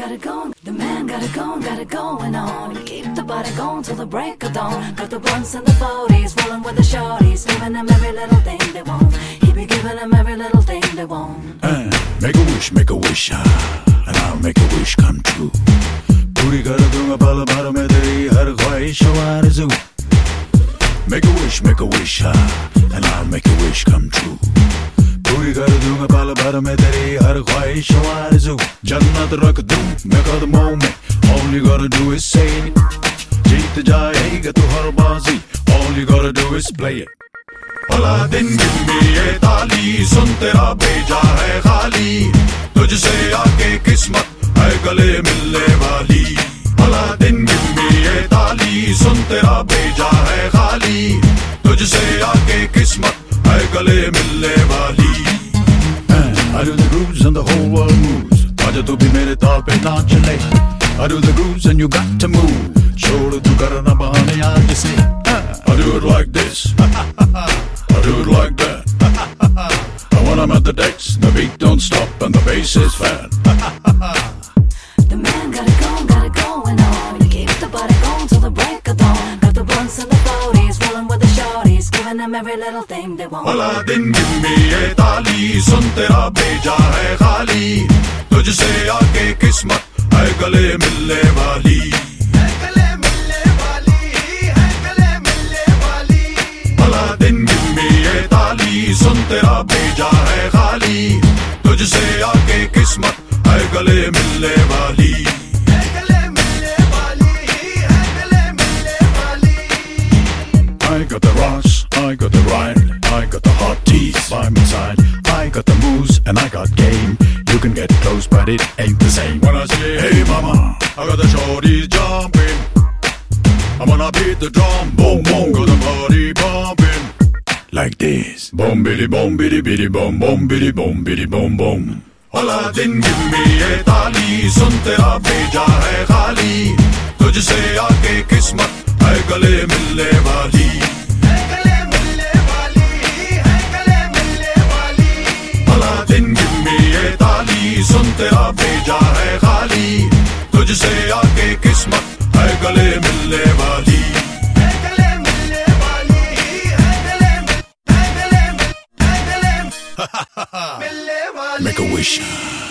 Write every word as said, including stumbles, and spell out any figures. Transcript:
got it going, the man got it going, got it going on. Keep the body going till the break of dawn. Got the blunts and the forties, rolling with the shorties, giving them every little thing they want. He be giving them every little thing they want. Uh, make a wish, make a wish, uh, and I'll make a wish come true. पूरी कर दूंगा पल भर में तेरी हर ख्वाहिश आरज़ू. Make a wish, make a wish, uh, and I'll make a wish come true. पूरी कर दूंगा पल भर में तेरी हर ख्वाहिश आरज़ू. जन्नत रख दूं मैं कदमों में, all you gotta do is say it. जीत जाएगा तू हर बाजी, all you gotta do is play it. भला दिन गिन ये ताली, सुन तेरा भेजा है खाली. तुझसे आके किस्मत है गले मिलने वाली. भला दिन गिन ये ताली, सुन तेरा भेजा है खाली. तुझसे आके किस्मत है गले मिलने वाली. I do the grooves and the whole world moves. आजा तू भी मेरे ताल पे नाच ले. I do the grooves and you got to move. छोड़ तू करना बहाने आज से. I do it like this. I do it like that. And when I'm at the decks, the beat don't stop and the bass is fat. The man got it going, got it going on. Keep the body going till the break of dawn. Got the blunts and the forties, rolling with the shorties, giving them every little thing they want. भला दिन गिन ये ताली, सुन तेरा भेजा है खाली. तुझसे आके किस्मत है गले मिलने वाली. है गले मिलने वाली, है गले मिलने वाली. भला दिन गिन ये ताली, सुन तेरा भेजा है खाली. तुझसे आके किस्मत है गले मिलने वाली. है गले मिलने वाली, है गले मिलने वाली. I got the rocks, I got the ride, I got the hot teeth by my side. I got the moves and I got game. You can get close but it ain't the same. When I say hey mama, I got the shorties jumping. I'm gonna beat the drum, boom boom, got the body bumping. Like this. Boom biddy boom biddy biddy boom boom biddy boom biddy boom boom. भला दिन गिन ये ताली, सुन तेरा भेजा है खाली. तुझसे आके किस्मत है गले मिलने वाली. है गले मिलने वाली, है गले मिलने वाली. भला दिन गिन ये ताली, सुन तेरा भेजा है खाली. तुझसे आके किस्मत है गले मिलने वाली. है गले मिलने वाली, है गले मिल, है गले मिल, है गले मिलने वाली. Make a wish.